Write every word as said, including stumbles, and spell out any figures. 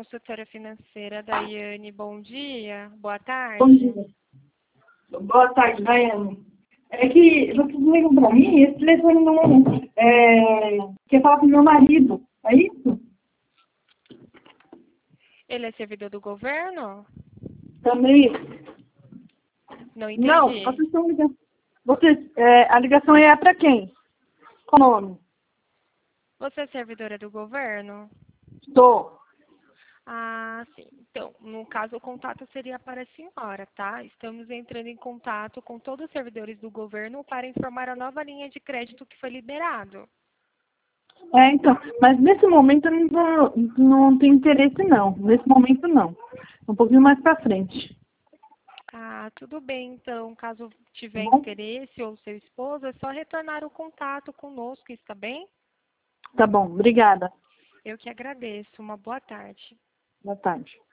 consultora financeira, Daiane. Bom dia, boa tarde. Bom dia. Boa tarde, Daiane. É que vocês ligam para mim, esse telefone não é, quer falar com meu marido, é isso? Ele é servidor do governo? Também. Não entendi. Não, vocês estão ligando. Vocês, é, a ligação é para quem? Qual o nome? Você é servidora do governo? Estou. Ah, sim. Então, no caso, o contato seria para a senhora, tá? Estamos entrando em contato com todos os servidores do governo para informar a nova linha de crédito que foi liberado. É, então, mas nesse momento eu não, vou, não tenho interesse não. Nesse momento não. Um pouquinho mais para frente. Ah, tudo bem, então. Caso Tá tiver bom? interesse ou seu esposo, é só retornar o contato conosco, está bem? Tá bom, obrigada. Eu que agradeço. Uma boa tarde. Boa tarde.